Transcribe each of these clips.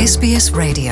SBS Radio.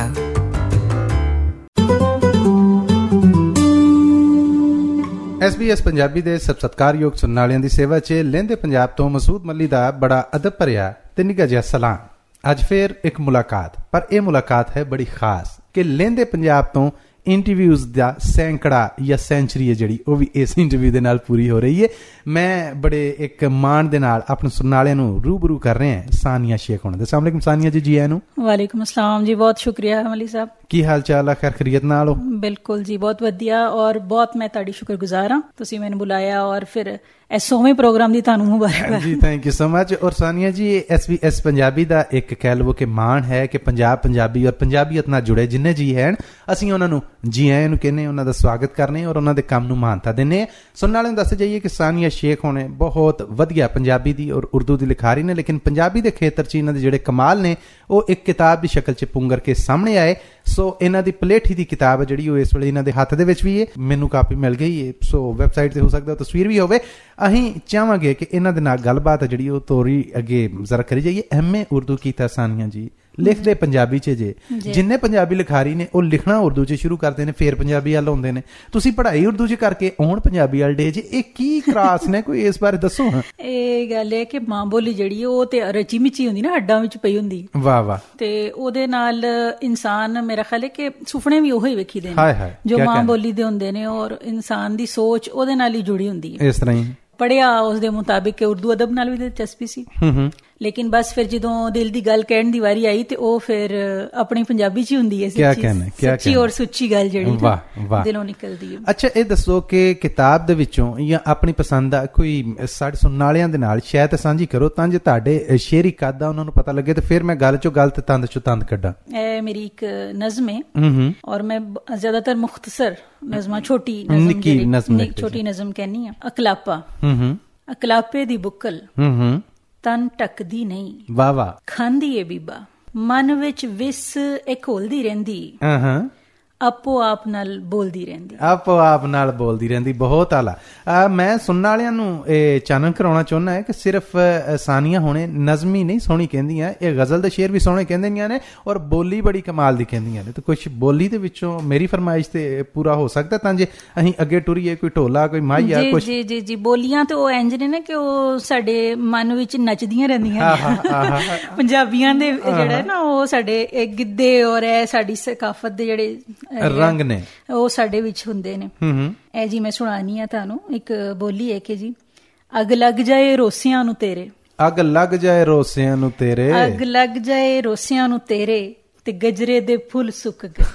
SBS Punjabi ਦੇ ਸਤਿਕਾਰਯੋਗ ਸੁਣਨ ਵਾਲਿਆਂ ਦੀ ਸੇਵਾ 'ਚ ਲਹਿੰਦੇ ਪੰਜਾਬ ਤੋਂ ਮਸੂਦ ਮੱਲੀ ਦਾ ਬੜਾ ਅਦਬ ਭਰਿਆ ਤੇ ਨਿੱਘਾ ਜਿਹਾ ਸਲਾਮ। ਅੱਜ ਫੇਰ ਇੱਕ ਮੁਲਾਕਾਤ, ਪਰ ਇਹ ਮੁਲਾਕਾਤ ਹੈ ਬੜੀ ਖਾਸ ਕਿ ਲਹਿੰਦੇ ਪੰਜਾਬ ਤੋਂ ਇੰਟਰਵਿਊਜ਼ ਦਾ ਸੈਂਕੜਾ ਜਾਂ ਸੈਂਚਰੀ ਹੈ ਜਿਹੜੀ ਉਹ ਵੀ ਇਸ ਇੰਟਰਵਿਊ ਦੇ ਨਾਲ ਪੂਰੀ ਹੋ ਰਹੀ ਹੈ। ਮੈਂ ਬੜੇ ਇੱਕ ਮਾਣ ਦੇ ਨਾਲ ਆਪਣੇ ਸੁਣਨ ਵਾਲਿਆਂ ਨੂੰ ਰੂਬਰੂ ਕਰ ਰਹੇ ਹਾਂ ਸਾਨੀਆ ਸ਼ੇਖ ਹੋਣਾ। अस्सलाम वालेकुम सानिया जी, जी आए नु। वालेकुम अस्सलाम जी, बहुत शुक्रिया मली साहब। ਕੀ ਹਾਲ ਚਾਲ ਆ? ਖੈਰ ਖਰੀਅਤ ਨਾਲ ਹੋ? ਬਿਲਕੁਲ ਜੀ, ਬਹੁਤ ਵਧੀਆ ਔਰ ਬਹੁਤ ਮੈਂ ਤੁਹਾਡੀ ਸ਼ੁਕਰਗੁਜ਼ਾਰ ਹਾਂ, ਤੁਸੀਂ ਮੈਨੂੰ ਬੁਲਾਇਆ ਔਰ ਫਿਰ ਇਸ 100ਵੇਂ ਪ੍ਰੋਗਰਾਮ ਦੀ ਤੁਹਾਨੂੰ ਮੁਬਾਰਕ ਜੀ। Thank you so much. ਔਰ ਸਾਨੀਆ ਜੀ, SBS ਪੰਜਾਬੀ ਦਾ ਇੱਕ ਕਹਿ ਲਵੋ ਕਿ ਮਾਣ ਹੈ ਕਿ ਪੰਜਾਬੀ ਔਰ ਪੰਜਾਬੀਅਤ ਨਾਲ ਜੁੜੇ ਜਿੰਨੇ ਜੀ ਹਨ ਅਸੀਂ ਉਹਨਾਂ ਨੂੰ ਜੀ ਆਇਆਂ ਨੂੰ ਕਹਿੰਦੇ, ਉਹਨਾਂ ਦਾ ਸਵਾਗਤ ਕਰਨੇ ਔਰ ਉਹਨਾਂ ਦੇ ਕੰਮ ਨੂੰ ਮਾਨਤਾ ਦਿੰਦੇ। ਸੁਣਨ ਵਾਲਿਆਂ ਨੂੰ ਦੱਸ ਜਾਈਏ ਕਿ ਸਾਨੀਆ ਸ਼ੇਖ ਹੋਣੇ ਬਹੁਤ ਵਧੀਆ ਪੰਜਾਬੀ ਦੀ ਔਰ ਉਰਦੂ ਦੀ ਲਿਖਾਰੀ ਨੇ, ਲੇਕਿਨ ਪੰਜਾਬੀ ਦੇ ਖੇਤਰ 'ਚ ਇਹਨਾਂ ਦੇ ਜਿਹੜੇ ਕਮਾਲ ਨੇ ਉਹ ਇੱਕ ਕਿਤਾਬ ਦੀ ਸ਼ਕਲ 'ਚ ਪੁੰਗਰ ਕੇ ਸਾਹਮਣੇ ਆਏ। ਸੋ ਇਹਨਾਂ ਦੀ ਪਲੇਠੀ ਦੀ ਕਿਤਾਬ ਹੈ ਜਿਹੜੀ ਉਹ ਇਸ ਵੇਲੇ ਇਹਨਾਂ ਦੇ ਹੱਥ ਦੇ ਵਿੱਚ ਵੀ ਹੈ, ਮੈਨੂੰ ਕਾਪੀ ਮਿਲ ਗਈ ਹੈ। ਸੋ ਵੈਬਸਾਈਟ ਤੇ ਹੋ ਸਕਦਾ ਤਸਵੀਰ ਵੀ ਹੋਵੇ। ਅਸੀਂ ਚਾਹਾਂਗੇ ਕਿ ਇਹਨਾਂ ਦੇ ਨਾਲ ਗੱਲਬਾਤ ਹੈ ਜਿਹੜੀ ਉਹ ਤੋਰੀ ਅੱਗੇ ਜ਼ਰਾ ਕਰੀ ਜਾਈਏ। ਐਮ.ਏ. ਉਰਦੂ ਕੀਤਾ ਸਾਨੀਆ ਜੀ, ਲਿਖਦੇ ਪੰਜਾਬੀ 'ਚ ਜੇ ਜਿੰਨੇ ਪੰਜਾਬੀ ਲਿਖਾਰੀ ਨੇ ਉਹ ਲਿਖਣਾ ਉਰਦੂ 'ਚ ਸ਼ੁਰੂ ਕਰਦੇ ਨੇ, ਫੇਰ ਪੰਜਾਬੀ ਵੱਲ ਆਉਂਦੇ ਨੇ। ਤੁਸੀਂ ਪੜ੍ਹਾਈ ਉਰਦੂ 'ਚ ਕਰਕੇ ਆਉਣ ਪੰਜਾਬੀ ਵੱਲ ਡੇ ਜੇ, ਇਹ ਕੀ ਕਰਾਸ ਨੇ? ਕੋਈ ਇਸ ਬਾਰੇ ਦੱਸੋ। ਇਹ ਗੱਲ ਹੈ ਕਿ ਮਾਂ ਬੋਲੀ ਜਿਹੜੀ ਉਹ ਤੇ ਰਚੀ ਮਿਚੀ ਹੁੰਦੀ ਨਾ, ਹੱਡਾਂ ਵਿੱਚ ਪਈ ਹੁੰਦੀ। ਵਾਹ ਵਾਹ। ਤੇ ਉਹਦੇ ਨਾਲ ਇਨਸਾਨ, ਮੇਰਾ ਖਿਆਲ ਹੈ ਕਿ ਸੁਪਨੇ ਵੀ ਉਹੀ ਵੇਖੀਦੇ ਨੇ ਜੋ ਮਾਂ ਬੋਲੀ ਦੇ ਹੁੰਦੇ ਨੇ, ਔਰ ਇਨਸਾਨ ਦੀ ਸੋਚ ਉਹਦੇ ਨਾਲ ਹੀ ਜੁੜੀ ਹੁੰਦੀ ਹੈ। ਇਸ ਤਰ੍ਹਾਂ ਹੀ ਪੜ੍ਹਿਆ ਉਸ ਦੇ ਮੁਤਾਬਿਕ ਉਰਦੂ ਅਦਬ ਨਾਲ ਵੀ ਦਿਲਚਸਪੀ ਸੀ, ਲੇਕਿਨ ਬਸ ਫਿਰ ਜਦੋਂ ਦਿਲ ਦੀ ਗੱਲ ਕਹਿਣ ਦੀ ਵਾਰੀ ਆਈ ਤੇ ਉਹ ਫਿਰ ਆਪਣੀ ਪੰਜਾਬੀ 'ਚ ਹੀ ਹੁੰਦੀ ਹੈ। ਸੱਚੀ ਔਰ ਸੁੱਚੀ ਗੱਲ ਜਿਹੜੀ ਦਿਲੋਂ ਨਿਕਲਦੀ ਹੈ। ਅੱਛਾ, ਇਹ ਦੱਸੋ ਕਿ ਕਿਤਾਬ ਦੇ ਵਿੱਚੋਂ ਜਾਂ ਆਪਣੀ ਪਸੰਦ ਦਾ ਕੋਈ ਸਾਡੇ ਸੁਣਨ ਵਾਲਿਆਂ ਦੇ ਨਾਲ ਸ਼ਾਇਦ ਸਾਂਝੀ ਕਰੋ ਤਾਂ ਜੇ ਤੁਹਾਡੇ ਸ਼ੇਰੀ ਕੱਦ ਆ ਉਹਨਾਂ ਨੂੰ ਪਤਾ ਲੱਗੇ ਤੇ ਫਿਰ ਮੈਂ ਗੱਲ ਚੋਂ ਗੱਲ ਤੇ ਤੰਦ ਚੋਂ ਤੰਦ ਕੱਢਾਂ। ਇਹ ਮੇਰੀ ਇੱਕ ਨਜ਼ਮ ਹੈ ਔਰ ਮੈਂ ਜ਼ਿਆਦਾਤਰ ਮੁਖਤਸਰ ਨਜ਼ਮਾਂ, ਛੋਟੀ ਨਜ਼ਮ ਕਹਿੰਦੀ ਹਾਂ। ਅਕਲਾਪਾ। ਅਕਲਾਪੇ ਦੀ ਬੁੱਕਲ ਤਨ ਟੱਕਦੀ ਨਹੀਂ, ਵਾਹ ਵਾਹ, ਖਾਂਦੀ ਏ ਬੀਬਾ, ਮਨ ਵਿੱਚ ਵਿਸ ਇੱਕ ਘੋਲਦੀ ਰਹਿੰਦੀ, ਆਪੋ ਆਪ ਨਾਲ ਬੋਲਦੀ ਰਹਿੰਦੀ। ਬਹੁਤ ਆਲਾ। ਮੈਂ ਸੁਣਨ ਵਾਲਿਆਂ ਨੂੰ ਇਹ ਚਾਨਣ ਕਰਾਉਣਾ ਚਾਹੁੰਦਾ ਹੈ ਕਿ ਸਿਰਫ ਸਾਨੀਆ ਹੋਣੇ ਨਜ਼ਮੀ ਨਹੀਂ ਸੋਹਣੀ ਕਹਿੰਦੀਆਂ, ਇਹ ਗਜ਼ਲ ਦੇ ਸ਼ੇਰ ਵੀ ਸੋਹਣੇ ਕਹਿੰਦੀਆਂ ਨੇ ਔਰ ਬੋਲੀ ਬੜੀ ਕਮਾਲ ਦੀ ਕਹਿੰਦੀਆਂ ਨੇ। ਤੇ ਕੁਛ ਬੋਲੀ ਦੇ ਵਿੱਚੋਂ ਮੇਰੀ ਫਰਮਾਇਸ਼ ਤੇ ਪੂਰਾ ਹੋ ਸਕਦਾ ਤਾਂ ਜੇ ਅਸੀਂ ਅੱਗੇ ਟੁਰੀਏ, ਕੋਈ ਢੋਲਾ, ਕੋਈ ਮਾਹੀਆ, ਕੁਛ। ਜੀ ਬੋਲੀਆਂ ਤੇ ਉਹ ਇੰਜ ਨੇ ਕਿ ਉਹ ਸਾਡੇ ਮਨ ਵਿੱਚ ਨੱਚਦੀਆਂ ਰਹਿੰਦੀਆਂ ਪੰਜਾਬੀਆਂ ਦੇ ਜਿਹੜੇ ਨਾ ਉਹ ਸਾਡੇ ਗਿੱਧੇ ਔਰ ਇਹ ਸਾਡੀ ਸਕਾਫਤ ਦੇ ਜਿਹੜੇ ਰੰਗ ਨੇ ਉਹ ਸਾਡੇ ਵਿੱਚ ਹੁੰਦੇ ਨੇ। ਇਹ ਜੀ ਮੈਂ ਸੁਣਾਨੀ ਆ ਤੁਹਾਨੂੰ ਇੱਕ ਬੋਲੀ ਹੈ ਕਿ ਜੀ, ਅੱਗ ਲੱਗ ਜਾਏ ਰੋਸਿਆਂ ਨੂੰ ਤੇਰੇ, ਅੱਗ ਲੱਗ ਜਾਏ ਰੋਸਿਆਂ ਨੂੰ ਤੇਰੇ, ਅੱਗ ਲੱਗ ਜਾਏ ਰੋਸਿਆਂ ਨੂੰ ਤੇਰੇ ਤੇ ਗਜਰੇ ਦੇ ਫੁੱਲ ਸੁੱਕ ਗਏ।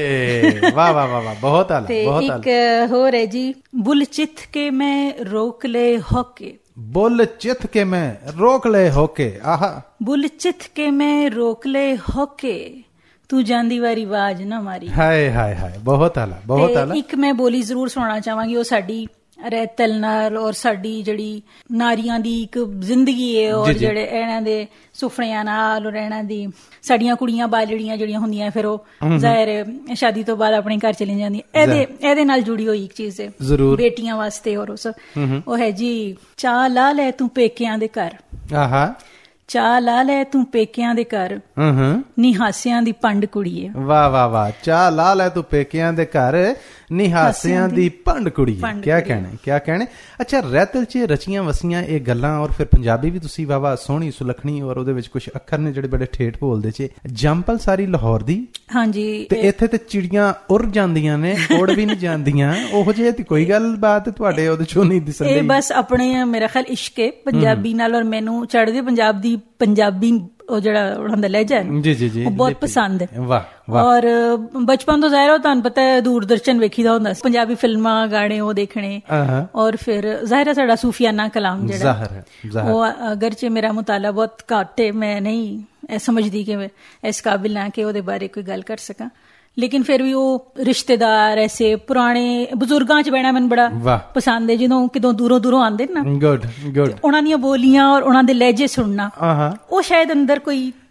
ਹਾਏ ਵਾਹ ਵਾਹ ਵਾਹ, ਬਹੁਤ ਆਲਾ। ਤੇ ਇੱਕ ਹੋਰ ਹੈ ਜੀ, ਬੁੱਲ ਚਿੱਥ ਕੇ ਮੈਂ ਰੋਕ ਲਏ ਹੋਕੇ, ਬੁੱਲ ਚਿੱਥ ਕੇ ਮੈਂ ਰੋਕ ਲਏ ਹੋਕੇ, ਆਹਾ, ਬੁੱਲ ਚਿੱਥ ਕੇ ਮੈਂ ਰੋਕ ਲਏ ਹੋਕੇ, ਤੂੰ ਜਾਂਦੀ ਵਾਰੀ ਆਵਾਜ਼ ਨਾ ਮਾਰੀ। ਹਾਏ ਹਾਏ ਹਾਏ, ਬਹੁਤ ਆਲਾ, ਬਹੁਤ ਆਲਾ। ਇੱਕ ਮੈਂ ਬੋਲੀ ਜ਼ਰੂਰ ਸੁਣਾਉਣਾ ਚਾਹਾਂਗੀ, ਉਹ ਸਾਡੀ ਰਹਿਤਲ ਨਾਲ ਔਰ ਸਾਡੀ ਜਿਹੜੀ ਨਾਰੀਆਂ ਦੀ ਇੱਕ ਜ਼ਿੰਦਗੀ ਹੈ ਔਰ ਜਿਹੜੇ ਇਹਨਾਂ ਦੇ ਸੁਪਨਿਆਂ ਨਾਲ ਔਰ ਇਹਨਾਂ ਦੀ ਸਾਡੀਆਂ ਕੁੜੀਆਂ ਬਾਲੜੀਆਂ ਜਿਹੜੀਆਂ ਹੁੰਦੀਆਂ ਫਿਰ ਉਹ ਜ਼ਾਹਿਰ ਸ਼ਾਦੀ ਤੋਂ ਬਾਅਦ ਆਪਣੇ ਘਰ ਚਲੀ ਜਾਂਦੀਆਂ, ਇਹਦੇ ਨਾਲ ਜੁੜੀ ਹੋਈ ਇੱਕ ਚੀਜ਼ ਹੈ ਬੇਟੀਆਂ ਵਾਸਤੇ। ਔਰ ਉਹ ਹੈ ਜੀ, ਚਾਹ ਲਾ ਲੈ ਤੂੰ ਪੇਕਿਆਂ ਦੇ ਘਰ, ਆਹਾ, ਚਾਹ ਲਾ ਲੈ ਤੂੰ ਪੇਕਿਆਂ ਦੇ ਘਰ, ਨਿਹਾਸਿਆਂ ਦੀ ਪੰਡ ਕੁੜੀਏ। ਵਾਹ ਵਾਹ ਵਾਹ, ਚਾਹ ਲਾ ਲੈ ਤੂੰ ਪੇਕਿਆਂ ਦੇ ਘਰ, ਨਿਹਾਸਿਆਂ ਦੀ ਪੰਡ ਕੁੜੀਏ। ਕਿਆ ਕਹਿਣੇ। ਅੱਛਾ, ਰਹਿਤਲ 'ਚ ਰਚੀਆਂ ਵਸੀਆਂ ਇਹ ਗੱਲਾਂ ਔਰ ਫਿਰ ਪੰਜਾਬੀ ਵੀ ਤੁਸੀਂ ਵਾਹ ਵਾਹ ਸੋਹਣੀ ਸੁਲੱਖਣੀ ਔਰ ਉਹਦੇ ਵਿੱਚ ਕੁਛ ਅੱਖਰ ਨੇ ਜਿਹੜੇ ਬੜੇ ਠੇਠ ਬੋਲਦੇ 'ਚ। ਜੰਪਲ ਸਾਰੀ ਲਾਹੌਰ ਦੀ। ਹਾਂਜੀ। ਤੇ ਇੱਥੇ ਤੇ ਚਿੜੀਆਂ ਉੜ ਜਾਂਦੀਆਂ ਨੇ, ਉੜ ਵੀ ਨਹੀਂ ਜਾਂਦੀਆਂ, ਉਹੋ ਜਿਹੀ ਤੇ ਕੋਈ ਗੱਲ ਬਾਤ ਤੁਹਾਡੇ ਉਹਦੇ ਚੋਂ ਨਹੀਂ ਦਿਸਦੀ। ਇਹ ਬਸ ਆਪਣੇ ਮੇਰਾ ਖਿਆਲ ਇਸ਼ਕ ਹੈ ਪੰਜਾਬੀ ਨਾਲ ਔਰ ਮੈਨੂੰ ਚੜ੍ਹਦੇ ਪੰਜਾਬ ਦੀ ਪੰਜਾਬੀ ਉਹ ਜਿਹੜਾ ਉਹਨਾਂ ਦਾ ਲਹਿਜਾ ਹੈ ਉਹ ਬਹੁਤ ਪਸੰਦ ਹੈ। ਔਰ ਬਚਪਨ ਤੋਂ ਜ਼ਾਹਿਰ ਤੁਹਾਨੂੰ ਪਤਾ ਹੈ ਦੂਰਦਰਸ਼ਨ ਵੇਖੀਦਾ ਹੁੰਦਾ, ਪੰਜਾਬੀ ਫਿਲਮਾਂ ਗਾਣੇ ਉਹ ਦੇਖਣੇ, ਔਰ ਫਿਰ ਜ਼ਾਹਿਰ ਸਾਡਾ ਸੂਫੀਆਨਾ ਕਲਾਮ ਜਿਹੜਾ ਉਹ ਅਗਰਚੇ ਮੇਰਾ ਮੁਤਾਲਾ ਬਹੁਤ ਘੱਟ ਹੈ, ਮੈਂ ਨਹੀਂ ਸਮਝਦੀ ਕਿ ਮੈਂ ਇਸ ਕਾਬਿਲ ਨਾ ਕਿ ਉਹਦੇ ਬਾਰੇ ਕੋਈ ਗੱਲ ਕਰ ਸਕਾਂ, ਲੇਕਿਨ ਫਿਰ ਵੀ ਉਹ ਰਿਸ਼ਤੇਦਾਰ ਐਸੇ ਪੁਰਾਣੇ ਬਜ਼ੁਰਗਾਂ 'ਚ ਬਹਿਣਾ ਮੈਨੂੰ ਬੜਾ ਪਸੰਦ ਹੈ, ਜਦੋਂ ਕਿਦੋਂ ਦੂਰੋਂ ਆਉਂਦੇ ਨਾ ਉਹਨਾਂ ਦੀਆਂ ਬੋਲੀਆਂ ਔਰ ਉਹਨਾਂ ਦੇ ਲਹਿਜੇ ਸੁਣਨਾ, ਉਹ ਸ਼ਾਇਦ ਅੰਦਰ ਕੋਈ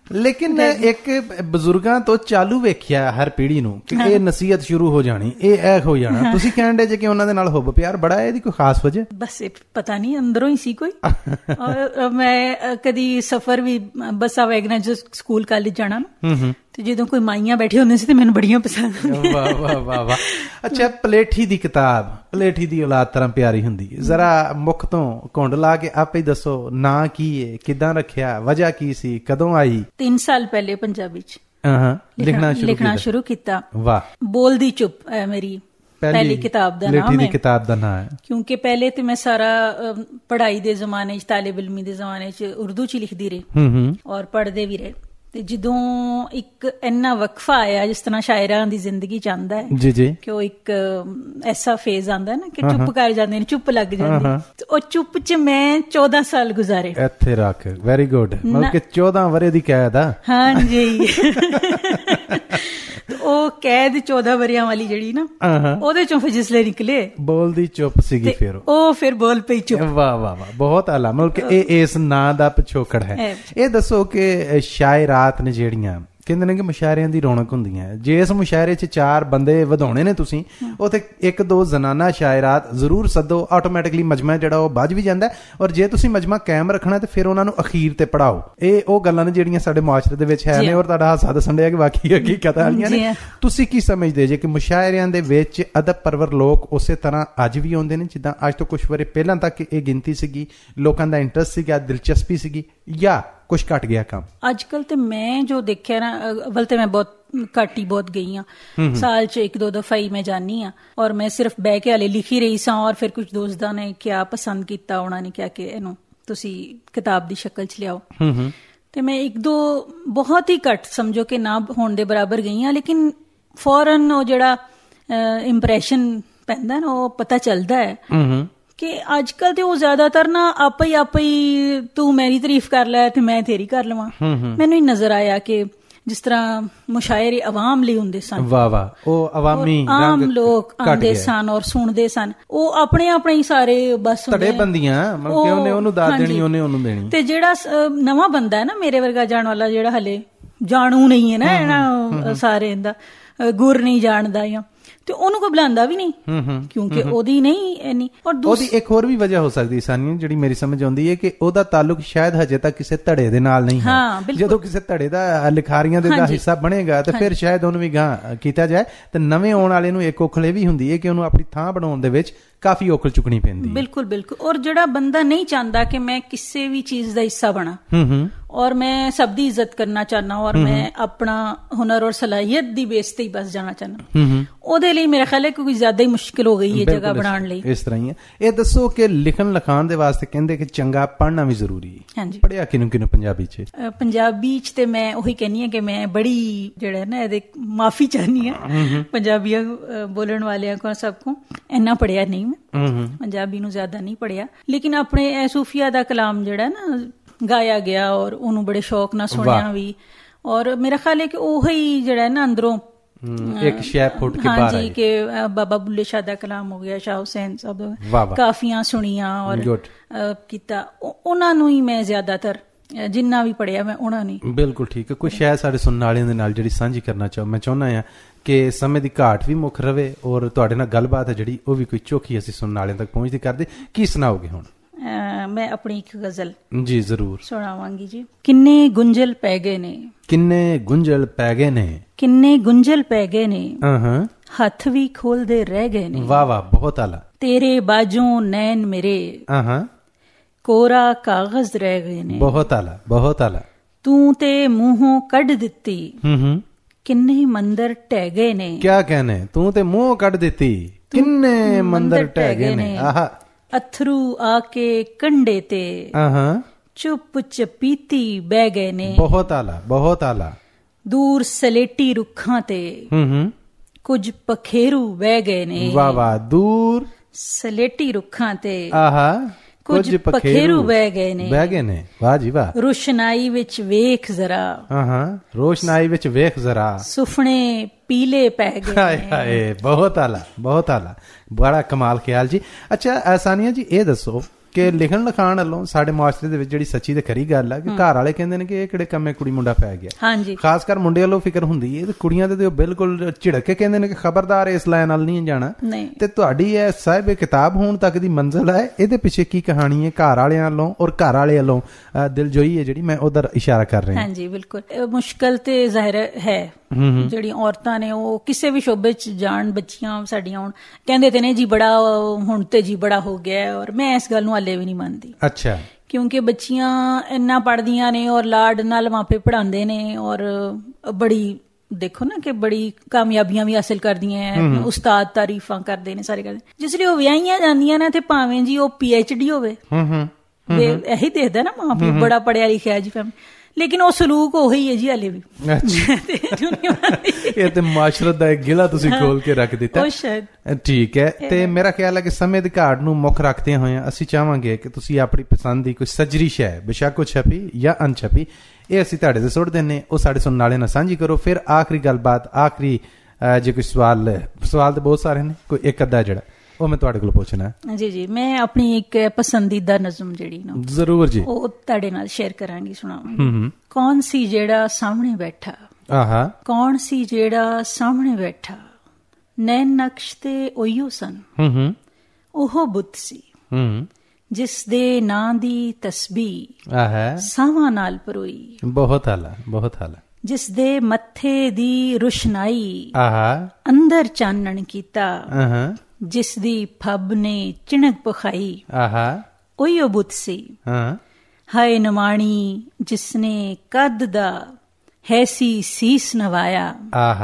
ਲੇਕਿਨ ਇੱਕ ਬਜ਼ੁਰਗਾਂ ਤੋਂ ਚਾਲੂ ਵੇਖਿਆ ਹਰ ਪੀੜ੍ਹੀ ਨੂੰ ਕਿ ਇਹ ਨਸੀਹਤ ਸ਼ੁਰੂ ਹੋ ਜਾਣੀ, ਇਹ ਹੋ ਜਾਣਾ। ਤੁਸੀਂ ਕਹਿਣ ਦੇ ਜੇ ਕਿ ਉਹਨਾਂ ਦੇ ਨਾਲ ਹੁੱਬ ਪਿਆਰ ਬੜਾ ਹੈ, ਇਹਦੀ ਕੋਈ ਖਾਸ ਵਜ੍ਹਾ? ਬਸ ਇਹ ਪਤਾ ਨਹੀਂ, ਅੰਦਰੋਂ ਹੀ ਸੀ ਕੋਈ। ਔਰ ਮੈਂ ਕਦੀ ਸਫ਼ਰ ਵੀ ਬੱਸਾਂ ਵੈਗਨਾਂ ਚ ਸਕੂਲ ਕਾਲਜ ਜਾਣਾ ਨਾ, ਤੇ ਜਦੋਂ ਕੋਈ ਮਾਈਆਂ ਬੈਠੇ ਹੁੰਦੇ ਸੀ ਤੇ ਮੈਨੂੰ ਬੜੀਆਂ ਪਸੰਦ। ਵਾਹ ਵਾਹ ਵਾਹ ਵਾਹ। ਅੱਛਾ, ਪਲੇਠੀ ਦੀ ਕਿਤਾਬ, ਪਲੇਠੀ ਦੀ ਔਲਾਦ ਤਰ੍ਹਾਂ ਪਿਆਰੀ ਹੁੰਦੀ ਹੈ। ਜ਼ਰਾ ਮੁੱਖ ਤੋਂ ਘੁੰਡ ਲਾ ਕੇ ਆਪੇ ਹੀ ਦੱਸੋ, ਨਾਂ ਕੀ ਹੈ, ਕਿੱਦਾਂ ਰੱਖਿਆ, ਵਜ੍ਹਾ ਕੀ ਸੀ, ਕਦੋਂ ਆਈ? 3 ਸਾਲ ਪਹਿਲੇ ਪੰਜਾਬੀ ਚ ਲਿਖਣਾ ਸ਼ੁਰੂ ਕੀਤਾ। ਵਾਹ। ਬੋਲਦੀ ਚੁੱਪ ਹੈ ਮੇਰੀ ਪਹਿਲੀ ਕਿਤਾਬ ਦਾ ਨਾਮ ਹੈ। ਕਿਤਾਬ ਦਾ ਨਾਮ ਹੈ ਕਿਉਂਕਿ ਪਹਿਲੇ ਤੇ ਮੈਂ ਸਾਰਾ ਪੜ੍ਹਾਈ ਦੇ ਜ਼ਮਾਨੇ ਚ, ਤਾਲਿਬ ਇਲਮੀ ਦੇ ਜ਼ਮਾਨੇ ਚ ਉਰਦੂ ਚ ਲਿਖਦੀ ਰਹੀ ਔਰ ਪੜ੍ਹਦੇ ਵੀ ਰਹੇ। ਤੇ ਜਦੋਂ ਇੱਕ ਇੰਨਾ ਵਕਫਾ ਆਇਆ, ਜਿਸ ਤਰ੍ਹਾਂ ਸ਼ਾਇਰਾਂ ਦੀ ਜ਼ਿੰਦਗੀ ਚ ਆਉਂਦਾ ਹੈ ਜੀ ਜੀ, ਕਿ ਉਹ ਇੱਕ ਐਸਾ ਫੇਜ਼ ਆਉਂਦਾ ਨਾ ਕਿ ਚੁੱਪ ਕਰ ਜਾਂਦੇ ਨੇ, ਚੁੱਪ ਲੱਗ ਜਾਂਦੀ। ਉਹ ਚੁੱਪ ਚ ਮੈਂ 14 ਸਾਲ ਗੁਜ਼ਾਰੇ। ਇੱਥੇ ਰੱਖ, ਵੈਰੀ ਗੁੱਡ। ਮਤਲਬ ਕਿ 14 ਵਰੇ ਦੀ ਕੈਦ ਆ। ਹਾਂਜੀ। ਉਹ ਕੈਦ 14 ਵਰਿਆਂ ਵਾਲੀ ਜਿਹੜੀ ਨਾ, ਉਹਦੇ ਚੋਂ ਫਿਰ ਜਿਸਲੇ ਨਿਕਲੇ ਬੋਲਦੀ ਚੁੱਪ ਸੀਗੀ, ਫਿਰ ਬੋਲ ਪਈ ਚੁੱਪ। ਵਾਹ ਵਾਹ ਵਾਹ, ਬਹੁਤ ਆਲਾ। ਮਤਲਬ ਕਿ ਇਹ ਇਸ ਨਾਂ ਦਾ ਪਿਛੋਕੜ ਹੈ। ਇਹ ਦੱਸੋ ਕਿ ਸ਼ਾਇਰਾਤ ਨੇ ਜਿਹੜੀਆਂ ਕਹਿੰਦੇ ਨੇ ਕਿ ਮੁਸ਼ਾਇਰਿਆਂ ਦੀ ਰੌਣਕ ਹੁੰਦੀਆਂ, ਜੇ ਇਸ ਮੁਸ਼ਾਇਰੇ 'ਚ 4 ਬੰਦੇ ਵਧਾਉਣੇ ਨੇ ਤੁਸੀਂ, ਉੱਥੇ 1-2 ਜ਼ਨਾਨਾ ਸ਼ਾਇਰਾਤ ਜ਼ਰੂਰ ਸੱਦੋ। ਆਟੋਮੈਟਿਕਲੀ ਮਜਮਾ ਜਿਹੜਾ ਉਹ ਵੱਜ ਵੀ ਜਾਂਦਾ। ਔਰ ਜੇ ਤੁਸੀਂ ਮਜਮਾ ਕਾਇਮ ਰੱਖਣਾ ਤੇ ਫਿਰ ਉਹਨਾਂ ਨੂੰ ਅਖੀਰ ਤੇ ਪੜਾਓ। ਇਹ ਉਹ ਗੱਲਾਂ ਨੇ ਜਿਹੜੀਆਂ ਸਾਡੇ ਮੁਆਸ਼ਰੇ ਦੇ ਵਿੱਚ ਹੈ ਨੇ, ਔਰ ਤੁਹਾਡਾ ਹਾਸਾ ਦੱਸਣ ਡਿਆ ਕਿ ਵਾਕਈ ਹਕੀਕਤ ਵਾਲੀਆਂ ਨੇ। ਤੁਸੀਂ ਕੀ ਸਮਝਦੇ ਜੇ ਕਿ ਮੁਸ਼ਾਇਰਿਆਂ ਦੇ ਵਿੱਚ ਅਦਬ ਪਰਵਰ ਲੋਕ ਉਸੇ ਤਰ੍ਹਾਂ ਅੱਜ ਵੀ ਆਉਂਦੇ ਨੇ ਜਿੱਦਾਂ ਅੱਜ ਤੋਂ ਕੁਝ ਵਰੇ ਪਹਿਲਾਂ ਤੱਕ ਇਹ ਗਿਣਤੀ ਸੀਗੀ, ਲੋਕਾਂ ਦਾ ਇੰਟਰਸਟ ਸੀਗਾ, ਦਿਲਚਸਪੀ ਸੀਗੀ, ਜਾਂ ਕੁਛ ਘਟ ਗਿਆ ਕੰਮ? ਅੱਜ ਕੱਲ ਤੇ ਮੈਂ ਜੋ ਦੇਖਿਆ ਨਾ, ਅਵਲ ਤੇ ਮੈਂ ਬਹੁਤ ਘੱਟ ਹੀ ਬਹੁਤ ਗਈ ਹਾਂ, ਸਾਲ ਚ 1-2 ਦਫਾ ਹੀ ਮੈਂ ਜਾਨੀ ਹਾਂ। ਔਰ ਮੈਂ ਸਿਰਫ ਬਹਿ ਕੇ ਹਾਲੇ ਲਿਖੀ ਰਹੀ ਸਾਂ, ਔਰ ਫਿਰ ਕੁਝ ਦੋਸਤਾਂ ਨੇ ਕਿਆ ਪਸੰਦ ਕੀਤਾ, ਉਹਨਾਂ ਨੇ ਕਿਹਾ ਕਿ ਇਹਨੂੰ ਤੁਸੀਂ ਕਿਤਾਬ ਦੀ ਸ਼ਕਲ ਚ ਲਿਆਓ। ਤੇ ਮੈਂ 1-2 ਬਹੁਤ ਹੀ ਘੱਟ, ਸਮਝੋ ਕਿ ਨਾ ਹੋਣ ਦੇ ਬਰਾਬਰ ਗਈ ਹਾਂ, ਲੇਕਿਨ ਫੌਰਨ ਉਹ ਜਿਹੜਾ ਇੰਪ੍ਰੈਸ਼ਨ ਪੈਂਦਾ ਨਾ, ਉਹ ਪਤਾ ਚੱਲਦਾ ਹੈ ਕਿ ਅੱਜ ਕੱਲ ਤੇ ਉਹ ਜ਼ਿਆਦਾਤਰ ਨਾ ਆਪੇ ਹੀ ਤੂੰ ਮੇਰੀ ਤਾਰੀਫ ਕਰ ਲੈ ਤੇ ਮੈਂ ਤੇਰੀ ਕਰ ਲਵਾਂ। ਮੈਨੂੰ ਹੀ ਨਜ਼ਰ ਆਇਆ ਕਿ ਜਿਸ ਤਰ੍ਹਾਂ ਮੁਸ਼ਾਇਰੇ ਆਵਾਮ ਲਈ ਹੁੰਦੇ ਸਨ, ਵਾਹ ਵਾਹ, ਉਹ ਅਵਾਮੀ ਆਮ ਲੋਕ ਆਉਂਦੇ ਸਨ ਔਰ ਸੁਣਦੇ ਸਨ, ਉਹ ਆਪਣੇ ਹੀ ਸਾਰੇ ਬਸ ਧੜੇ ਬੰਦੀਆਂ, ਮਤਲਬ ਕਿ ਉਹਨੂੰ ਦਾਦ ਦੇਣੀ, ਉਹਨੇ ਉਹਨੂੰ ਦੇਣੀ। ਤੇ ਜਿਹੜਾ ਨਵਾਂ ਬੰਦਾ ਹੈ ਨਾ, ਮੇਰੇ ਵਰਗਾ ਜਾਣ ਵਾਲਾ, ਜਿਹੜਾ ਹਲੇ ਜਾਣੂ ਨਹੀਂ ਹੈ ਨਾ ਇਹਨਾਂ ਸਾਰੇ ਦਾ, ਗੁਰ ਨਹੀਂ ਜਾਣਦਾ ਜਾਂ, ਤੇ ਉਹਨੂੰ ਕੋਈ ਬੁਲਾਉਂਦਾ ਵੀ ਨਹੀਂ, ਕਿਉਂਕਿ ਉਹਦੀ ਨਹੀਂ ਇੰਨੀ। ਔਰ ਉਹਦੀ ਇੱਕ ਹੋਰ ਵੀ ਵਜ੍ਹਾ ਹੋ ਸਕਦੀ ਸਾਨੀ, ਜਿਹੜੀ ਮੇਰੀ ਸਮਝ ਆਉਂਦੀ ਹੈ, ਕਿ ਉਹਦਾ ਤਾਲੁਕ ਸ਼ਾਇਦ ਹਜੇ ਤੱਕ ਕਿਸੇ ਧੜੇ ਦੇ ਨਾਲ ਨਹੀਂ ਹੈ। ਜਦੋਂ ਕਿਸੇ ਧੜੇ ਦਾ ਲਿਖਾਰੀਆਂ ਦੇ ਦਾ ਹਿੱਸਾ ਬਣੇਗਾ ਤੇ ਫਿਰ ਸ਼ਾਇਦ ਉਹਨੂੰ ਵੀ ਗਾਂ ਕੀਤਾ ਜਾਏ। ਤੇ ਨਵੇਂ ਆਉਣ ਵਾਲੇ ਨੂੰ ਇੱਕ ਔਖਲ ਇਹ ਵੀ ਹੁੰਦੀ ਹੈ ਕਿ ਉਹਨੂੰ ਆਪਣੀ ਥਾਂ ਬਣਾਉਣ ਦੇ ਵਿੱਚ ਕਾਫੀ ਔਖਲ ਚੁੱਕਣੀ ਪੈਂਦੀ ਹੈ। ਬਿਲਕੁਲ ਬਿਲਕੁਲ। ਔਰ ਜਿਹੜਾ ਬੰਦਾ ਨਹੀਂ ਚਾਹੁੰਦਾ ਕਿ ਮੈਂ ਕਿਸੇ ਵੀ ਚੀਜ਼ ਦਾ ਹਿੱਸਾ ਬਣਾ, ਔਰ ਮੈਂ ਸਭ ਦੀ ਇੱਜ਼ਤ ਕਰਨਾ ਚਾਹਨਾ, ਔਰ ਮੈਂ ਆਪਣਾ ਹੁਨਰ ਔਰ ਸਲਾਹੀਅਤ ਦੀ ਬੇਸ ਤੇ ਹੀ ਬਸ ਜਾਣਾ ਚਾਹਨਾ, ਉਹਦੇ ਲਈ ਮੇਰਾ ਖਿਆਲ ਹੈ ਕਿ ਕੋਈ ਜ਼ਿਆਦਾ ਹੀ ਮੁਸ਼ਕਿਲ ਹੋ ਗਈ ਹੈ ਜਗ੍ਹਾ ਬਣਾਉਣ ਲਈ। ਇਸ ਤਰ੍ਹਾਂ ਹੀ ਹੈ। ਇਹ ਦੱਸੋ ਕਿ ਲਿਖਣ ਲਿਖਾਣ ਦੇ ਵਾਸਤੇ ਕਹਿੰਦੇ ਕਿ ਚੰਗਾ ਪੜ੍ਹਨਾ ਵੀ ਜ਼ਰੂਰੀ ਹੈ। ਹਾਂਜੀ। ਪੜ੍ਹਿਆ ਕਿਹਨੂੰ ਪੰਜਾਬੀ ਚ? ਪੰਜਾਬੀ ਚ ਤੇ ਮੈਂ ਉਹੀ ਕਹਿੰਦੀ ਹਾਂ ਕਿ ਮੈਂ ਬੜੀ ਜਿਹੜਾ ਨਾ ਇਹਦੇ ਮਾਫੀ ਚਾਹਨੀ ਹਾਂ ਪੰਜਾਬੀਆਂ ਬੋਲਣ ਵਾਲਿਆਂ ਕੋਲ, ਸਭ ਕੋ ਇੰਨਾ ਪੜ੍ਹਿਆ ਨਹੀਂ ਮੈਂ, ਪੰਜਾਬੀ ਨੂੰ ਜ਼ਿਆਦਾ ਨਹੀਂ ਪੜ੍ਹਿਆ। ਲੇਕਿਨ ਆਪਣੇ ਸੂਫੀਆ ਦਾ ਕਲਾਮ ਜਿਹੜਾ ਨਾ ਗਾਇਆ ਗਿਆ, ਔਰ ਉਹਨੂੰ ਬੜੇ ਸ਼ੌਕ ਨਾਲ ਸੁਣਿਆ ਵੀ, ਔਰ ਮੇਰਾ ਖਿਆਲ ਹੈ ਕਿ ਉਹੀ ਜਿਹੜਾ ਨਾ ਅੰਦਰੋਂ ਇੱਕ ਸ਼ੈ ਫੁੱਟ ਕੇ ਬਾਹਰ ਆਈ। ਹਾਂਜੀ, ਕਿ ਬਾਬਾ ਬੁੱਲੇ ਸ਼ਾਹ ਦਾ ਕਲਾਮ ਹੋ ਗਿਆ, ਸ਼ਾਹ ਹੁਸੈਨ ਸਾਹਿਬ ਕਾਫੀਆਂ ਸੁਣੀਆਂ ਔਰ ਕੀਤਾ, ਉਹਨਾਂ ਨੂੰ ਹੀ ਮੈਂ ਜ਼ਿਆਦਾਤਰ ਜਿੰਨਾ ਵੀ ਪੜ੍ਹਿਆ ਮੈਂ ਉਹਨਾਂ ਨੇ। ਬਿਲਕੁਲ ਠੀਕ ਹੈ। ਕੋਈ ਸ਼ਾਇਦ ਸਾਡੇ ਸੁਣਨ ਵਾਲਿਆਂ ਦੇ ਨਾਲ ਜਿਹੜੀ ਸਾਂਝੀ ਕਰਨਾ ਮੈਂ ਚਾਹੁੰਦਾ ਹਾਂ ਕਿ ਸਮੇਂ ਦੀ ਘਾਟ ਵੀ ਮੁੱਖ ਰਵੇ, ਔਰ ਤੁਹਾਡੇ ਨਾਲ ਗੱਲਬਾਤ ਹੈ ਜਿਹੜੀ ਉਹ ਵੀ ਕੋਈ ਚੋਖੀ ਅਸੀਂ ਸੁਣਨ ਵਾਲਿਆਂ ਤੱਕ ਪਹੁੰਚਦੀ ਕਰਦੇ। ਕੀ ਸੁਣਾਓਗੇ ਹੁਣ? ਮੈਂ ਆਪਣੀ ਇੱਕ ਗਜ਼ਲ ਜੀ ਜ਼ਰੂਰ ਸੁਣਾਵਾਂਗੀ ਜੀ। ਕਿੰਨੇ ਗੁੰਝਲ ਪੈ ਗਏ ਨੇ, ਕਿੰਨੇ ਗੁੰਝਲ ਪੈ ਗਏ ਨੇ, ਕਿੰਨੇ ਗੁੰਝਲ ਪੈ ਗਏ ਨੇ, ਹੱਥ ਵੀ ਖੋਲਦੇ ਰਹਿ ਗਏ ਨੇ। ਵਾਹ ਵਾਹ, ਬਹੁਤ ਆਲਾ। ਤੇਰੇ ਬਾਝੋਂ ਨੈਣ ਮੇਰੇ, ਕੋਰਾ ਕਾਗਜ਼ ਰਹਿ ਗਏ ਨੇ। ਬਹੁਤ ਆਲਾ, ਬਹੁਤ ਆਲਾ। ਤੂੰ ਤੇ ਮੂੰਹੋਂ ਕੱਢ ਦਿੱਤੀ, ਕਿੰਨੇ ਮੰਦਰ ਢਹਿ ਗਏ ਨੇ। ਕਿਆ ਕਹਿਣੇ, ਤੂੰ ਤੇ ਮੂੰਹੋਂ ਕੱਢ ਦਿੱਤੀ, ਕਿੰਨੇ ਮੰਦਰ ਢਹਿ ਗਏ ਨੇ। ਆਹਾ। ਅਥਰੂ ਆ ਕੇ ਕੰਡੇ ਤੇ, ਚੁੱਪ ਚਪੀਤੀ ਬਹਿ ਗਏ ਨੇ। ਬਹੁਤ ਆਲਾ, ਬਹੁਤ ਆਲਾ। ਦੂਰ ਸਲੇਟੀ ਰੁੱਖਾਂ ਤੇ, ਕੁਝ ਪਖੇਰੂ ਬਹਿ ਗਏ ਨੇ। ਵਾਹ ਵਾਹ। ਦੂਰ ਸਲੇਟੀ ਰੁੱਖਾਂ ਤੇ, ਕੁਝ ਪਖੇਰੂ ਬਹਿ ਗਏ ਨੇ, ਬਹਿ ਗਏ ਨੇ। ਵਾਹ ਜੀ ਵਾਹ। ਰੋਸ਼ਨਾਈ ਵਿੱਚ ਵੇਖ ਜ਼ਰਾ, ਰੋਸ਼ਨਾਈ ਵਿੱਚ ਵੇਖ ਜ਼ਰਾ, ਸੁਫਨੇ ਪੀਲੇ ਪੈ ਗਏ। ਹਾਏ ਹਾਏ, ਬਹੁਤ ਆਲਾ, ਬਹੁਤ ਆਲਾ, ਬੜਾ ਕਮਾਲ ਖਿਆਲ ਜੀ। ਅੱਛਾ ਸਾਨੀਆ ਜੀ, ਇਹ ਦੱਸੋ ਕਿ ਲਿਖਣ ਲਿਖਾਣ ਵੱਲੋਂ ਸਾਡੇ ਮੁਆਸ਼ਰੇ ਦੇ ਵਿੱਚ ਜਿਹੜੀ ਸੱਚੀ ਤੇ ਖਰੀ ਗੱਲ ਆ ਕਿ ਘਰ ਵਾਲੇ ਕਹਿੰਦੇ ਨੇ ਕਿ ਇਹ ਕਿਹੜੇ ਕੰਮੇ ਕੁੜੀ ਮੁੰਡਾ ਪੈ ਗਿਆ। ਹਾਂਜੀ, ਖਾਸ ਕਰ ਮੁੰਡੇ ਵੱਲੋਂ ਫਿਕਰ ਹੁੰਦੀ ਹੈ ਤੇ ਕੁੜੀਆਂ ਦੇ ਉਹ ਬਿਲਕੁਲ ਝਿੜਕ ਕੇ ਕਹਿੰਦੇ ਨੇ ਕਿ ਖਬਰਦਾਰ ਇਸ ਲਾਈਨ ਨਾਲ ਨਹੀਂ ਜਾਣਾ। ਤੇ ਤੁਹਾਡੀ ਇਹ ਸਾਹਿਬ ਕਿਤਾਬ ਹੋਣ ਤੱਕ ਦੀ ਮੰਜ਼ਿਲ ਹੈ, ਇਹਦੇ ਪਿੱਛੇ ਕੀ ਕਹਾਣੀ ਹੈ ਘਰ ਵਾਲਿਆਂ ਵੱਲੋਂ ਔਰ ਘਰ ਵਾਲੇ ਵੱਲੋਂ ਦਿਲਜੋਈ ਹੈ ਜਿਹੜੀ, ਮੈਂ ਉਧਰ ਇਸ਼ਾਰਾ ਕਰ ਰਿਹਾ। ਹਾਂਜੀ ਬਿਲਕੁਲ, ਮੁਸ਼ਕਲ ਤੇ ਜ਼ਾਹਿਰ ਹੈ ਜਿਹੜੀਆਂ ਔਰਤਾਂ ਨੇ ਉਹ ਕਿਸੇ ਵੀ ਸ਼ੋਬੇ ਚ ਜਾਣ, ਬੱਚੀਆਂ ਸਾਡੀਆਂ ਹੁਣ ਕਹਿੰਦੇ ਤੇ ਨੇ ਜੀ ਬੜਾ ਹੁਣ ਤੇ ਜੀ ਬੜਾ ਹੋ ਗਿਆ, ਔਰ ਮੈਂ ਇਸ ਗੱਲ ਨੂੰ ਹਾਲੇ ਵੀ ਨਹੀਂ ਮੰਨਦੀ। ਅੱਛਾ, ਕਿਉਂਕਿ ਬੱਚੀਆਂ ਇੰਨਾ ਪੜ੍ਹਦੀਆਂ ਨੇ ਔਰ ਲਾਡ ਨਾਲ ਮਾਪੇ ਪੜ੍ਹਾਉਂਦੇ ਨੇ ਔਰ ਬੜੀ ਦੇਖੋ ਨਾ ਕਿ ਬੜੀ ਕਾਮਯਾਬੀਆਂ ਵੀ ਹਾਸਿਲ ਕਰਦੀਆਂ, ਉਸਤਾਦ ਤਾਰੀਫਾਂ ਕਰਦੇ ਨੇ, ਸਾਰੇ ਕਰਦੇ। ਜਿਸ ਲਈ ਉਹ ਵਿਆਹੀਆਂ ਜਾਂਦੀਆਂ ਨੇ ਤੇ ਭਾਵੇਂ ਜੀ ਉਹ PhD ਹੋਵੇ, ਇਹੀ ਦੇਖਦਾ ਨਾ ਮਾਂ ਪਿਓ ਬੜਾ ਪੜ੍ਹਿਆ ਲਿਖਿਆ ਜੀ ਫੈਮਿਲੀ, ਲੇਕਿਨ ਉਹ ਸਲੂਕ ਉਹੀ ਹੈ ਜੀ ਹਾਲੇ ਵੀ। ਇਹ ਤੇ ਮਾਸ਼ਰਤ ਦਾ ਇੱਕ ਗਿਲਾ ਤੁਸੀਂ ਖੋਲ ਕੇ ਰੱਖ ਦਿੱਤਾ। ਠੀਕ ਹੈ, ਤੇ ਮੇਰਾ ਖਿਆਲ ਹੈ ਕਿ ਸਮੇਂ ਦੀ ਘਾਟ ਨੂੰ ਮੁੱਖ ਰੱਖਦੇ ਹੋਏ ਅਸੀਂ ਚਾਹਾਂਗੇ ਕਿ ਤੁਸੀਂ ਆਪਣੀ ਪਸੰਦ ਦੀ ਕੋਈ ਸਜਰੀ ਸ਼ੈ, ਬੇਸ਼ੱਕ ਉਹ ਛਪੀ ਜਾਂ ਅਣਛਪੀ, ਇਹ ਅਸੀਂ ਤੁਹਾਡੇ ਤੇ ਸੁੱਟ ਦਿੰਨੇ, ਉਹ ਸਾਡੇ ਸੁਣਨ ਵਾਲੇ ਨਾਲ ਸਾਂਝੀ ਕਰੋ। ਫਿਰ ਆਖਰੀ ਗੱਲਬਾਤ, ਆਖਰੀ ਜੇ ਕੋਈ ਸਵਾਲ ਤਾਂ ਬਹੁਤ ਸਾਰੇ ਨੇ, ਕੋਈ ਇੱਕ ਅੱਧਾ ਜਿਹੜਾ ਉਹ ਮੈਂ ਤੁਹਾਡੇ ਕੋਲ ਪੁੱਛਣਾ। ਜੀ ਮੈਂ ਆਪਣੀ ਇੱਕ ਪਸੰਦੀਦਾ ਨਜ਼ਮ ਜਿਹੜੀ ਨਾ ਜ਼ਰੂਰ ਜੀ ਉਹ ਤੁਹਾਡੇ ਨਾਲ ਸ਼ੇਅਰ ਕਰਾਂਗੀ, ਸੁਣਾਵਾਂਗੀ। ਕੌਣ ਸੀ ਜਿਹੜਾ ਸਾਹਮਣੇ ਬੈਠਾ, ਕੌਣ ਸੀ ਜਿਹੜਾ ਸਾਹਮਣੇ ਬੈਠਾ, ਨੈਣ ਨਕਸ਼ ਤੇ ਉਹੀਓ ਸਨ, ਉਹ ਬੁੱਤ ਸੀ ਜਿਸ ਦੇ ਨਾਂ ਦੀ ਤਸਬੀਹ ਸਾਵਾਂ ਨਾਲ ਪਰੋਈ। ਬਹੁਤ ਆਲਾ, ਬਹੁਤ ਆਲਾ। ਜਿਸ ਦੇ ਮੱਥੇ ਦੀ ਰੁਸ਼ਨਾਈ ਅੰਦਰ ਚਾਨਣ ਕੀਤਾ, ਜਿਸ ਦੀ ਫੱਬ ਨੇ ਚਿਣਕ ਪਖਾਈ, ਉਹੀਓ ਬੁੱਤ ਸੀ। ਹਾਏ ਨਮਾਣੀ ਜਿਸਨੇ ਕੱਦ ਦਾ ਹੈਸੀ ਸੀਸ ਨਵਾਇਆ,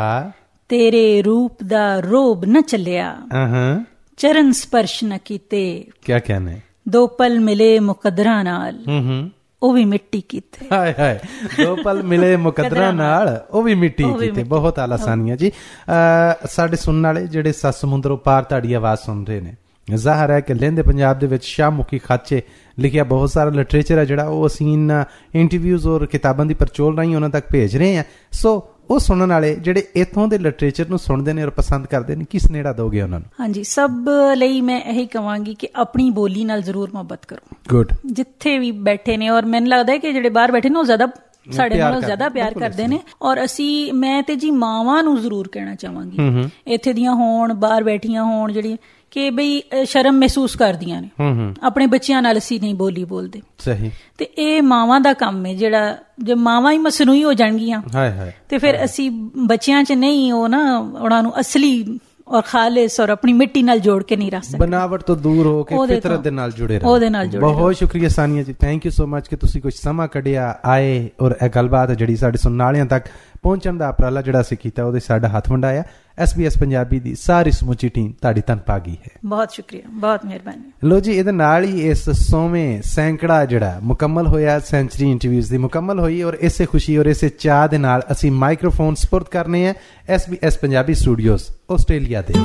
ਤੇਰੇ ਰੂਪ ਦਾ ਰੋਬ ਨ ਚੱਲਿਆ, ਚਰਨ ਸਪਰਸ਼ ਨ ਕੀਤੇ, ਕਿਆ ਕਹਿਣੇ, ਦੋ ਪਲ ਮਿਲੇ ਮੁਕੱਦਰਾਂ ਨਾਲ, ਉਹ ਵੀ ਮਿੱਟੀ ਕੀਤੇ। ਹਾਏ ਹਾਏ, ਦੋ ਪਲ ਮਿਲੇ ਮੁਕੱਦਰਾਂ ਨਾਲ, ਉਹ ਵੀ ਮਿੱਟੀ ਕੀਤੇ। ਬਹੁਤ ਆਲਾ ਸਾਨੀਆ ਜੀ। ਸਾਡੇ ਸੁਣਨ ਵਾਲੇ ਜਿਹੜੇ ਸੱਤ ਸਮੁੰਦਰੋਂ ਪਾਰ ਤੁਹਾਡੀ ਆਵਾਜ਼ ਸੁਣ ਰਹੇ ਨੇ, ਜ਼ਾਹਰ ਹੈ ਕਿ ਲਹਿੰਦੇ ਪੰਜਾਬ ਦੇ ਵਿੱਚ ਸ਼ਾਹਮੁਖੀ ਖਾਚੇ ਲਿਖਿਆ ਬਹੁਤ ਸਾਰਾ ਲਿਟਰੇਚਰ ਹੈ ਜਿਹੜਾ ਉਹ ਅਸੀਂ ਇਹਨਾਂ ਇੰਟਰਵਿਊਜ਼ ਔਰ ਕਿਤਾਬਾਂ ਦੀ ਪਰਚੋਲ ਰਾਹੀਂ ਉਹਨਾਂ ਤੱਕ ਭੇਜ ਰਹੇ ਹਾਂ। ਸੋ ਉਹ ਸੁਣਨ ਵਾਲੇ ਜਿਹੜੇ ਇੱਥੋਂ ਦੇ ਲਿਟਰੇਚਰ ਨੂੰ ਸੁਣਦੇ ਨੇ ਔਰ ਪਸੰਦ ਕਰਦੇ ਨੇ, ਕੀ ਸੁਨੇਹਾ ਦੋਗੇ ਉਹਨਾਂ ਨੂੰ? ਹਾਂਜੀ, ਸਭ ਲਈ ਮੈਂ ਇਹੀ ਕਹਾਂਗੀ ਕਿ ਆਪਣੀ ਬੋਲੀ ਨਾਲ ਜ਼ਰੂਰ ਮੁਹੱਬਤ ਕਰੋ। ਗੁੱਡ। ਜਿੱਥੇ ਵੀ ਬੈਠੇ ਨੇ, ਔਰ ਮੈਨੂੰ ਲੱਗਦਾ ਹੈ ਕਿ ਜਿਹੜੇ ਬਾਹਰ ਬੈਠੇ ਨੇ ਉਹ ਜ਼ਿਆਦਾ ਸਾਡੇ ਨਾਲੋਂ ਜ਼ਿਆਦਾ ਪਿਆਰ ਕਰਦੇ ਨੇ। ਔਰ ਮੈਂ ਤੇ ਜੀ ਮਾਵਾਂ ਨੂੰ ਜ਼ਰੂਰ ਕਹਿਣਾ ਚਾਹਾਂਗੀ, ਇੱਥੇ ਦੀਆਂ ਹੋਣ, ਬਾਹਰ ਬੈਠੀਆਂ ਹੋਣ, ਜਿਹੜੀਆਂ ਕਿ ਬਈ ਸ਼ਰਮ ਮਹਿਸੂਸ ਕਰਦੀਆਂ ਨੇ, ਆਪਣੇ ਬੱਚਿਆਂ ਨਾਲ ਅਸੀਂ ਨਹੀਂ ਬੋਲੀ ਬੋਲਦੇ। ਸਹੀ। ਤੇ ਇਹ ਮਾਵਾਂ ਦਾ ਕੰਮ ਹੈ ਜਿਹੜਾ, ਜੇ ਮਾਵਾਂ ਹੀ ਮਸਨੂਈ ਹੋ ਜਾਣਗੀਆਂ ਤੇ ਫਿਰ ਅਸੀਂ ਬੱਚਿਆਂ 'ਚ ਨਹੀਂ ਉਹ ਨਾ ਉਹਨਾਂ ਨੂੰ ਅਸਲੀ ਔਰ ਖਾਲਿਸ ਔਰ ਆਪਣੀ ਮਿੱਟੀ ਨਾਲ ਜੋੜ ਕੇ ਨਹੀਂ ਰੱਖ ਸਕਦੇ, ਬਣਾਵਟ ਤੋਂ ਦੂਰ ਹੋ ਕੇ ਫਿਤਰਤ ਦੇ ਨਾਲ ਜੁੜੇ ਰਹੋ, ਉਹਦੇ ਨਾਲ ਜੁੜੇ। ਬਹੁਤ ਸ਼ੁਕਰੀਆ ਸਾਨੀਆ ਜੀ, ਥੈਂਕ ਯੂ ਸੋ ਮਚ ਕਿ ਤੁਸੀਂ ਕੁਝ ਸਮਾਂ ਕੱਢਿਆ, ਆਏ ਔਰ ਇਹ ਗੱਲਬਾਤ ਜਿਹੜੀ ਸਾਡੇ ਸੁਣਨ ਵਾਲਿਆਂ ਤੱਕ ਪਹੁੰਚਣ ਦਾ ਉਪਰਾਲਾ ਜਿਹੜਾ ਅਸੀਂ ਕੀਤਾ ਉਹਦੇ ਸਾਡਾ ਹੱਥ ਵੰਡਾਇਆ। SBS ਪੰਜਾਬੀ ਦੀ ਸਾਰੀ ਸਮੁੱਚੀ ਟੀਮ ਤੁਹਾਡੀ ਧੰਨਵਾਦੀ ਹੈ। ਬਹੁਤ ਸ਼ੁਕਰੀਆ, ਬਹੁਤ ਮਿਹਰਬਾਨੀ। ਲੋ ਜੀ, ਇਹਦੇ ਨਾਲ ਹੀ ਇਸ 100ਵੇਂ ਸੈਂਕੜਾ ਜਿਹੜਾ ਮੁਕੰਮਲ ਹੋਇਆ, ਸੈਂਚਰੀ ਇੰਟਰਵਿਊਜ਼ ਦੀ ਮੁਕੰਮਲ ਹੋਈ, ਔਰ ਇਸੇ ਖੁਸ਼ੀ ਔਰ ਇਸੇ ਚਾਹ ਦੇ ਨਾਲ ਅਸੀਂ ਮਾਈਕ੍ਰੋਫੋਨ ਸਪੁਰਦ ਕਰਨੇ ਹੈ SBS ਪੰਜਾਬੀ ਸਟੂਡੀਓਜ਼ ਆਸਟ੍ਰੇਲੀਆ ਦੇ।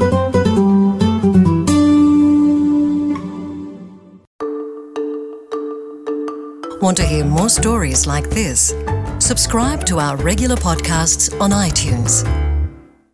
Want to hear more stories like this? Subscribe to our regular podcasts on iTunes.